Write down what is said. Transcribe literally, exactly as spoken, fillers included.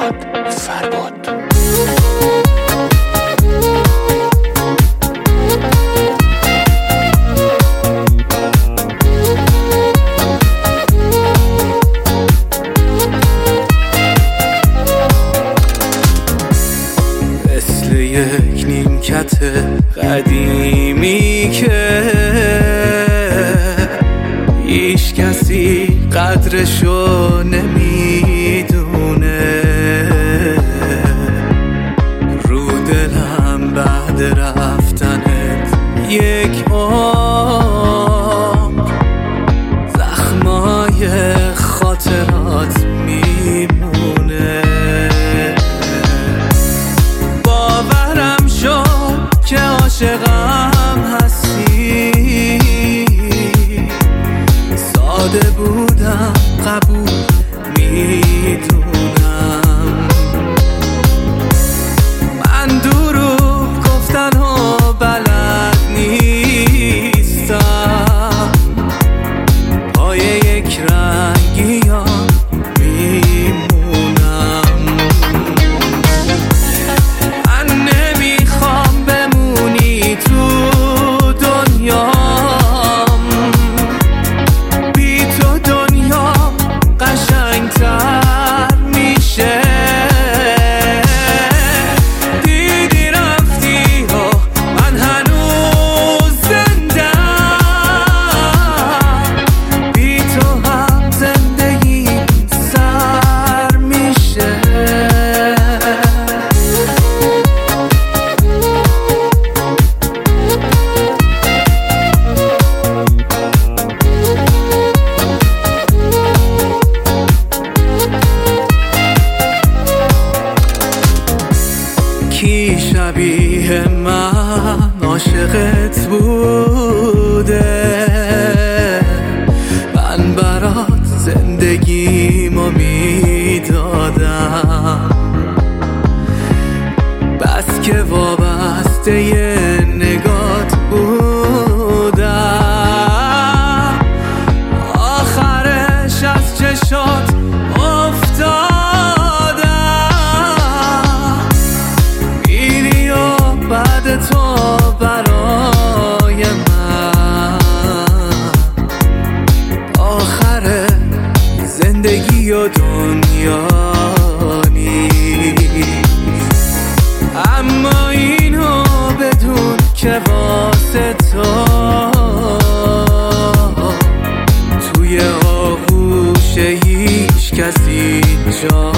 فرهاد فرباد. مثل یک نیمکت قدیمی که هیچ کسی قدرشو نمیدونه، رو دلم بعد رفتنت یک عمر زخمای خاطرات میمونه. باورم شد که عاشقم هستی، ساده بودم قبول میدونم. من دروغ گفتن و بلد نیستم، پای یک رنگیان میمونم. من نمیخوام بمونی تو دنیام، بی تو دنیا قشنگتر میشه. دیدی رفتی و من هنوز زنده‌ام، بی تو هم زندگی سر میشه. کی شبیه من عاشقت بوده؟ من برات زندگیمو میدادم، بس که وابسته ی نگات بودم. آخرش از چشات افتادم، میری و بعد تو برای من آخر زندگی و دنیا نیست. اما اینو بدون که واسه تو توی آغوش هیچ کسی جا